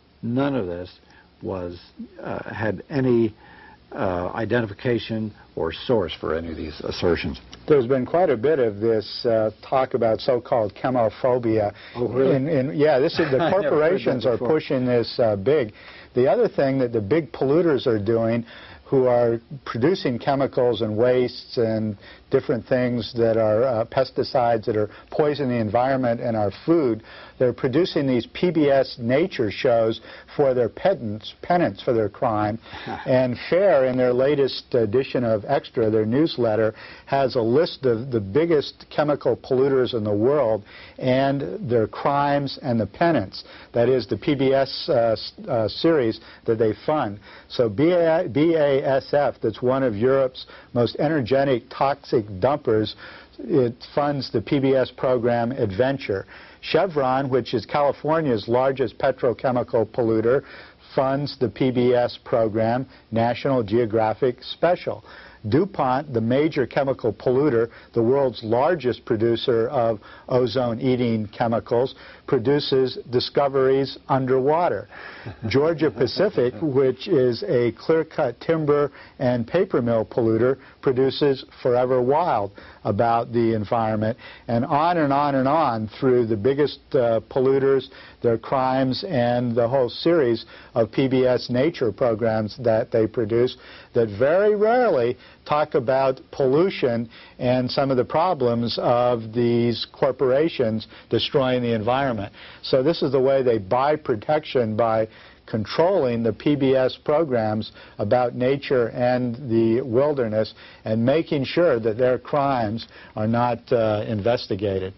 had any identification or source for any of these assertions. There's been quite a bit of this talk about so-called chemophobia. Oh, really? Yeah, the corporations are pushing this big. The other thing that the big polluters are doing, who are producing chemicals and wastes and different things that are pesticides that are poisoning the environment and our food, they're producing these PBS nature shows for their penance for their crime. And FAIR, in their latest edition of Extra, their newsletter, has a list of the biggest chemical polluters in the world and their crimes and the penance. That is the PBS series that they fund. So BASF, that's one of Europe's most energetic toxic dumpers, it funds the PBS program Adventure. Chevron, which is California's largest petrochemical polluter, funds the PBS program National Geographic Special. DuPont, the major chemical polluter, the world's largest producer of ozone-eating chemicals, produces discoveries underwater. Georgia Pacific, which is a clear-cut timber and paper mill polluter, produces Forever Wild about the environment, and on and on and on through the biggest polluters, their crimes, and the whole series of PBS nature programs that they produce that very rarely talk about pollution and some of the problems of these corporations destroying the environment. So this is the way they buy protection, by controlling the PBS programs about nature and the wilderness and making sure that their crimes are not investigated.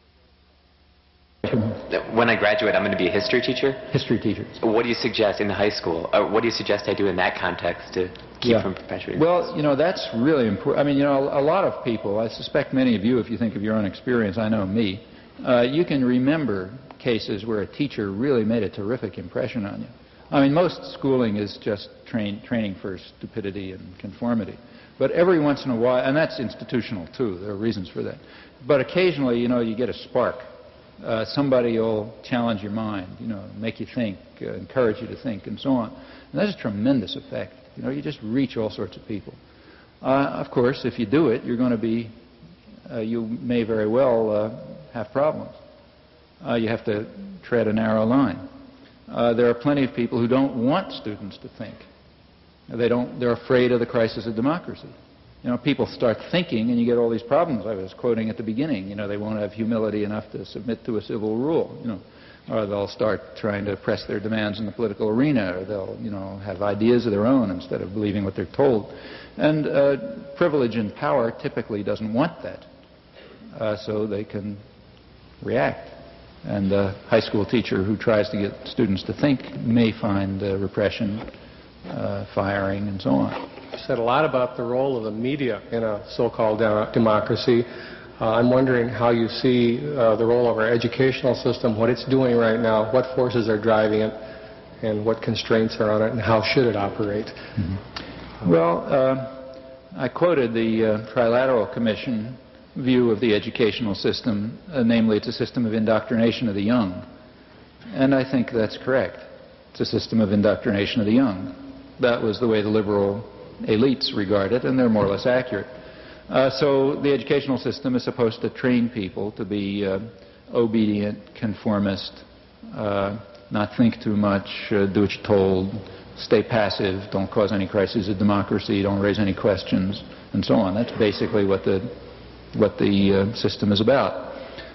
When I graduate, I'm going to be a history teacher? History teachers. What do you suggest in the high school? What do you suggest I do in that context to keep from perpetuating? Well, you know, that's really important. I mean, you know, a lot of people, I suspect many of you, if you think of your own experience, I know me, you can remember cases where a teacher really made a terrific impression on you. I mean, most schooling is just training for stupidity and conformity. But every once in a while, and that's institutional too, there are reasons for that. But occasionally, you know, you get a spark. Somebody will challenge your mind, you know, make you think, encourage you to think, and so on. And that's a tremendous effect. You know, you just reach all sorts of people. Of course, if you do it, you're going to be, you may very well have problems. You have to tread a narrow line. There are plenty of people who don't want students to think. They're afraid of the crisis of democracy. You know, people start thinking and you get all these problems I was quoting at the beginning. You know, they won't have humility enough to submit to a civil rule, you know, or they'll start trying to press their demands in the political arena, or they'll, you know, have ideas of their own instead of believing what they're told. And privilege and power typically doesn't want that, so they can react. And a high school teacher who tries to get students to think may find repression, firing, and so on. You said a lot about the role of the media in a so-called democracy. I'm wondering how you see the role of our educational system, what it's doing right now, what forces are driving it, and what constraints are on it, and how should it operate? Mm-hmm. Well, I quoted the Trilateral Commission view of the educational system, namely it's a system of indoctrination of the young. And I think that's correct. It's a system of indoctrination of the young. That was the way the liberal elites regard it, and they're more or less accurate. So the educational system is supposed to train people to be obedient, conformist, not think too much, do what you're told, stay passive, don't cause any crises of democracy, don't raise any questions, and so on. That's basically what the system is about.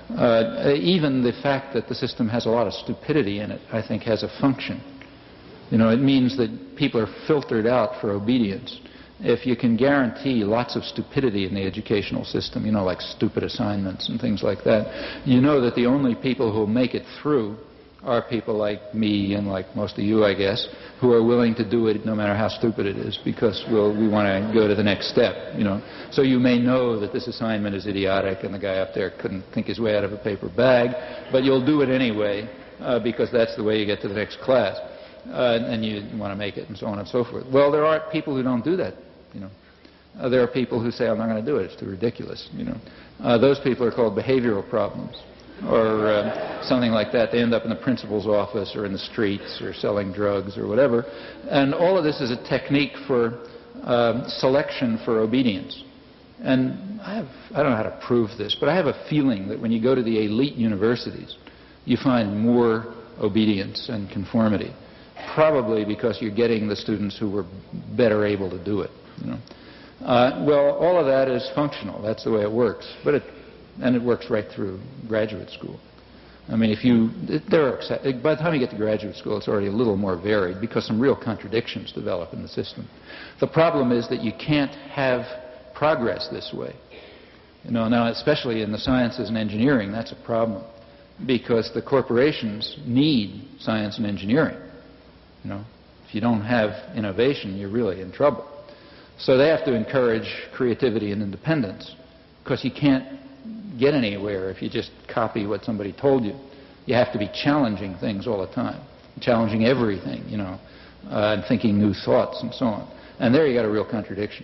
Even the fact that the system has a lot of stupidity in it, I think, has a function. You know, it means that people are filtered out for obedience. If you can guarantee lots of stupidity in the educational system, you know, like stupid assignments and things like that, you know that the only people who will make it through are people like me and like most of you, I guess, who are willing to do it no matter how stupid it is, because we want to go to the next step, you know. So you may know that this assignment is idiotic and the guy up there couldn't think his way out of a paper bag, but you'll do it anyway because that's the way you get to the next class. And you want to make it, and so on and so forth. Well, there are people who don't do that, you know. There are people who say, I'm not going to do it, it's too ridiculous, you know. Those people are called behavioral problems, or something like that. They end up in the principal's office or in the streets or selling drugs or whatever. And all of this is a technique for selection for obedience. And I don't know how to prove this, but I have a feeling that when you go to the elite universities, you find more obedience and conformity. Probably because you're getting the students who were better able to do it. You know? Well, all of that is functional. That's the way it works. But it works right through graduate school. I mean, by the time you get to graduate school, it's already a little more varied because some real contradictions develop in the system. The problem is that you can't have progress this way. You know, now, especially in the sciences and engineering, that's a problem because the corporations need science and engineering. You know, if you don't have innovation, you're really in trouble. So they have to encourage creativity and independence because you can't get anywhere if you just copy what somebody told you. You have to be challenging things all the time, challenging everything, you know, and thinking new thoughts and so on. And there you got a real contradiction.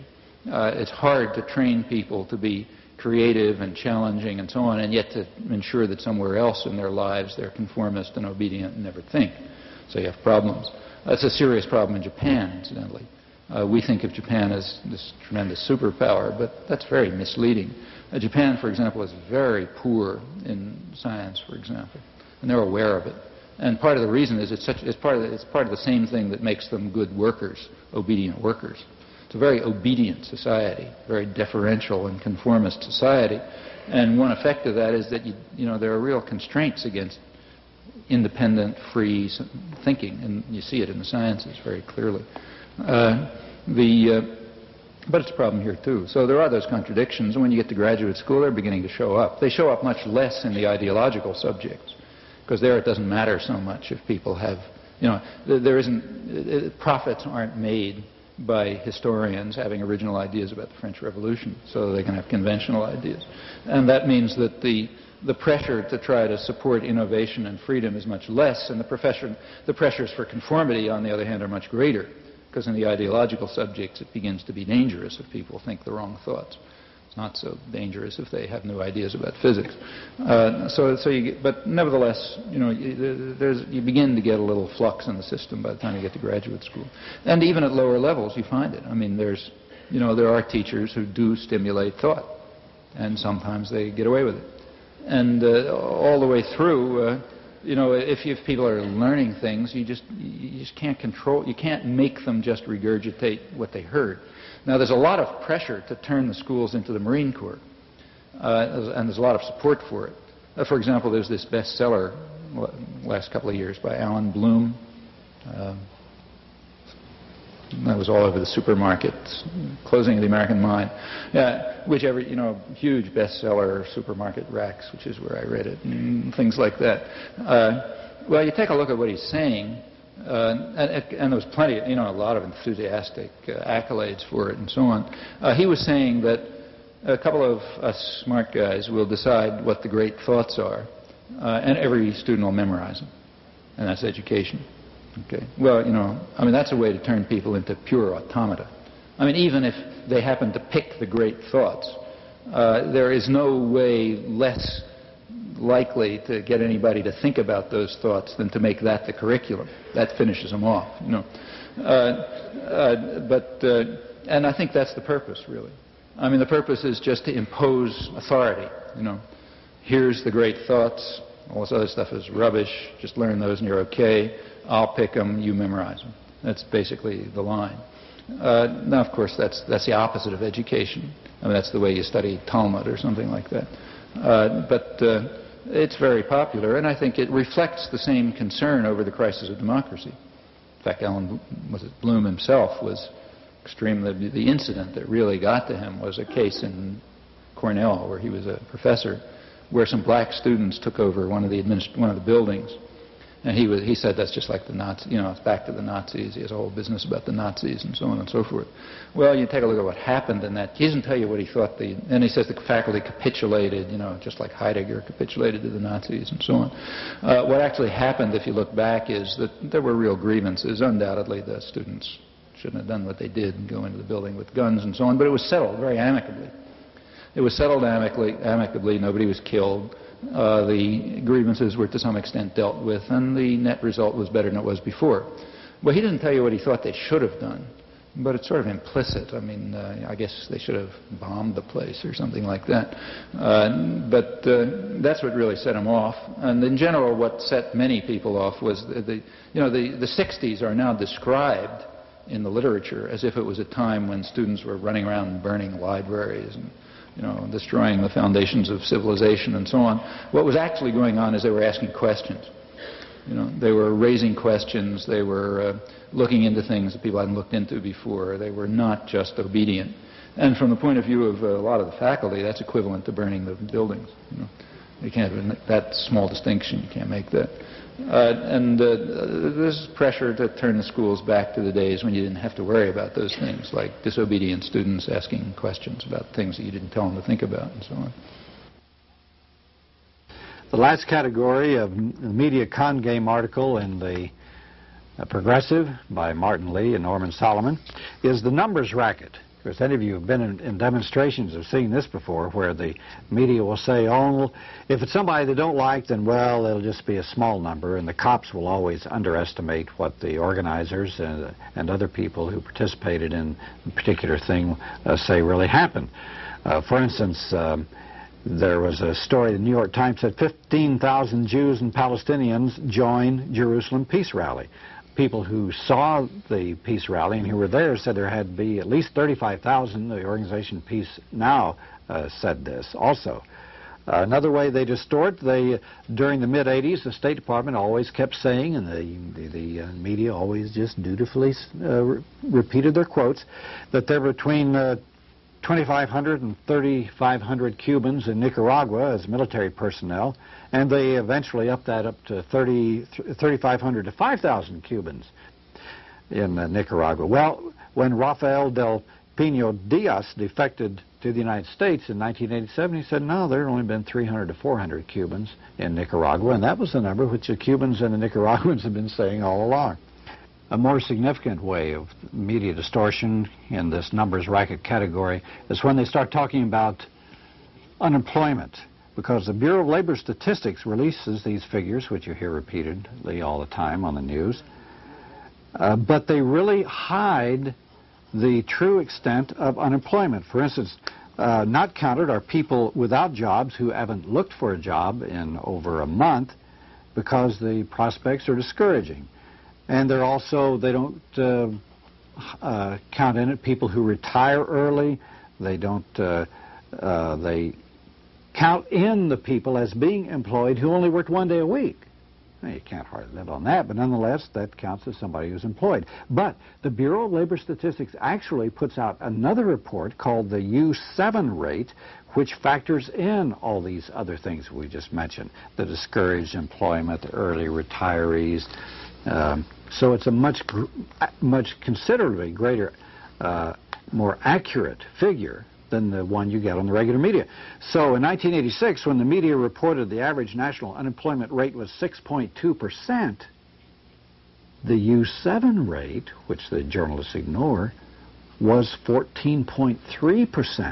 It's hard to train people to be creative and challenging and so on, and yet to ensure that somewhere else in their lives they're conformist and obedient and never think. So you have problems. That's a serious problem in Japan, incidentally. We think of Japan as this tremendous superpower, but that's very misleading. Japan, for example, is very poor in science, for example, and they're aware of it. And part of the reason is it's part of the same thing that makes them good workers, obedient workers. It's a very obedient society, very deferential and conformist society. And one effect of that is that there are real constraints against independent, free thinking, and you see it in the sciences very clearly. But it's a problem here too. So there are those contradictions, and when you get to graduate school, they're beginning to show up. They show up much less in the ideological subjects, because there it doesn't matter so much if people have, profits aren't made by historians having original ideas about the French Revolution, so they can have conventional ideas. And that means that the pressure to try to support innovation and freedom is much less, and the pressures for conformity, on the other hand, are much greater, because in the ideological subjects it begins to be dangerous if people think the wrong thoughts. It's not so dangerous if they have new ideas about physics. But nevertheless, you begin to get a little flux in the system by the time you get to graduate school. And even at lower levels, you find it. I mean, there are teachers who do stimulate thought, and sometimes they get away with it. And all the way through, if people are learning things, you just can't control. You can't make them just regurgitate what they heard. Now, there's a lot of pressure to turn the schools into the Marine Corps, and there's a lot of support for it. For example, there's this bestseller last couple of years by Alan Bloom. That was all over the supermarkets, Closing of the American Mind. Huge bestseller, supermarket racks, which is where I read it, and things like that. Well, you take a look at what he's saying, and there was plenty, a lot of enthusiastic accolades for it and so on. He was saying that a couple of us smart guys will decide what the great thoughts are, and every student will memorize them, and that's education. Okay. Well, that's a way to turn people into pure automata. I mean, even if they happen to pick the great thoughts, there is no way less likely to get anybody to think about those thoughts than to make that the curriculum. That finishes them off, and I think that's the purpose, really. I mean, the purpose is just to impose authority. Here's the great thoughts. All this other stuff is rubbish. Just learn those and you're okay. I'll pick them, you memorize them. That's basically the line. Now, of course, that's the opposite of education. I mean, that's the way you study Talmud or something like that. But it's very popular, and I think it reflects the same concern over the crisis of democracy. In fact, Bloom himself was extremely... The incident that really got to him was a case in Cornell, where he was a professor, where some black students took over one of the buildings. And he said that's just like the Nazis, it's back to the Nazis. He has a whole business about the Nazis and so on and so forth. Well, you take a look at what happened in that. He doesn't tell you what he thought and he says the faculty capitulated, just like Heidegger capitulated to the Nazis and so on. What actually happened, if you look back, is that there were real grievances. Undoubtedly, the students shouldn't have done what they did and go into the building with guns and so on, but it was settled very amicably. It was settled amicably. Nobody was killed. The grievances were to some extent dealt with, and the net result was better than it was before. Well, he didn't tell you what he thought they should have done, but it's sort of implicit. I mean, I guess they should have bombed the place or something like that. But that's what really set him off. And in general, what set many people off was the 60s are now described in the literature as if it was a time when students were running around and burning libraries and destroying the foundations of civilization and so on. What was actually going on is they were asking questions. They were raising questions. They were looking into things that people hadn't looked into before. They were not just obedient. And from the point of view of a lot of the faculty, that's equivalent to burning the buildings. You can't have that small distinction. You can't make that. There's pressure to turn the schools back to the days when you didn't have to worry about those things, like disobedient students asking questions about things that you didn't tell them to think about and so on. The last category of media con game article in the Progressive by Martin Lee and Norman Solomon is the numbers racket. course, any of you who have been in demonstrations have seen this before, where the media will say, oh, if it's somebody they don't like, then, well, it'll just be a small number, and the cops will always underestimate what the organizers and other people who participated in a particular thing say really happened. For instance, there was a story, the New York Times said 15,000 Jews and Palestinians joined Jerusalem peace rally. People who saw the peace rally and who were there said there had to be at least 35,000. The organization Peace Now said this also. Another way they distort, during the mid-'80s, the State Department always kept saying, and the media always just dutifully repeated their quotes, that there were between 2,500 and 3,500 Cubans in Nicaragua as military personnel, and they eventually upped that up to 3,500 to 5,000 Cubans in Nicaragua. Well, when Rafael del Pino Diaz defected to the United States in 1987, he said, no, there had only been 300 to 400 Cubans in Nicaragua, and that was the number which the Cubans and the Nicaraguans have been saying all along. A more significant way of media distortion in this numbers racket category is when they start talking about unemployment, because the Bureau of Labor Statistics releases these figures, which you hear repeatedly all the time on the news, but they really hide the true extent of unemployment. For instance, not counted are people without jobs who haven't looked for a job in over a month because the prospects are discouraging. And they're also, they don't count in it people who retire early. They don't, they count in the people as being employed who only worked 1 day a week. Now, you can't hardly live on that, but nonetheless, that counts as somebody who's employed. But the Bureau of Labor Statistics actually puts out another report called the U7 rate, which factors in all these other things we just mentioned, the discouraged employment, the early retirees. So it's a much considerably greater, more accurate figure than the one you get on the regular media. So in 1986, when the media reported the average national unemployment rate was 6.2%, the U7 rate, which the journalists ignore, was 14.3%.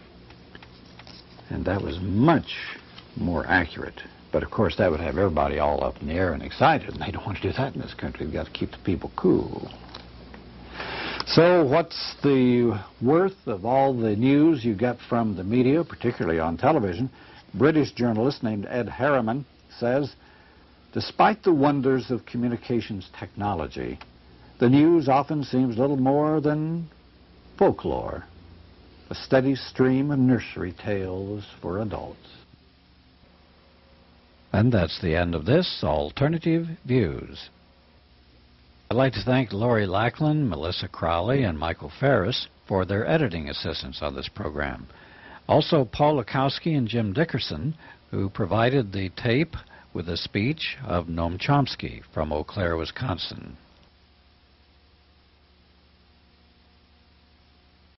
And that was much more accurate. But of course, that would have everybody all up in the air and excited, and they don't want to do that in this country. We've got to keep the people cool. So what's the worth of all the news you get from the media, particularly on television? A British journalist named Ed Harriman says, despite the wonders of communications technology, the news often seems little more than folklore, a steady stream of nursery tales for adults. And that's the end of this Alternative Views. I'd like to thank Lori Lackland, Melissa Crowley, and Michael Ferris for their editing assistance on this program. Also, Paul Lukowski and Jim Dickerson, who provided the tape with a speech of Noam Chomsky from Eau Claire, Wisconsin.